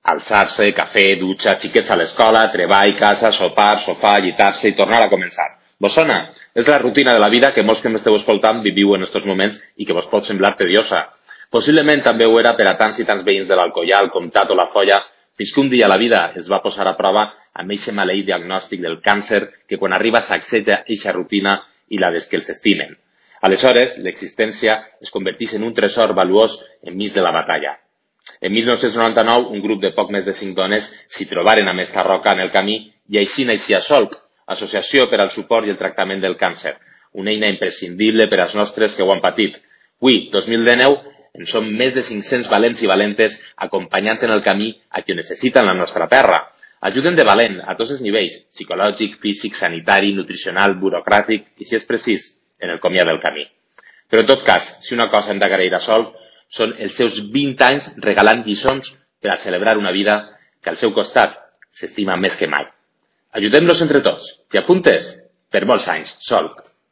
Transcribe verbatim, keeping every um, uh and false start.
Alçar-se, cafè, dutxa, xiquets a l'escola, treball, casa, sopar, sofà, llitar-se i tornar a començar. Vos sona? És la rutina de la vida que molts que m'esteu escoltant viviu en estos moments i que vos pot semblar tediosa. Possiblement també ho era per a tants i tants veïns de l'Alcoià, el Comtat o la Folla, fins que un dia la vida es va posar a prova amb eixe maleït diagnòstic del càncer que quan arriba sacseja eixa rutina i la des que els estimen. Aleshores, l'existència es converteix en un tresor valuós enmig de la batalla. En mil nou-cents noranta-nou, un grup de poc més de cinc dones s'hi trobaren amb esta roca en el camí i així naixia Solc, Associació per al Suport i el Tractament del Càncer, una eina imprescindible per als nostres que ho han patit. Avui, dos mil dinou, en som més de cinc-cents valents i valentes acompanyant en el camí a qui ho necessita en la nostra terra. Ajuden de valent a tots els nivells, psicològic, físic, sanitari, nutricional, burocràtic i, si és precís, en el comiat del camí. Però en tot cas, si una cosa hem d'agrair a Solc, són els seus vint anys regalant lliçons per a celebrar una vida que al seu costat s'estima més que mai. Ajudem-los entre tots. T'hi apuntes? Per molts anys, Solc.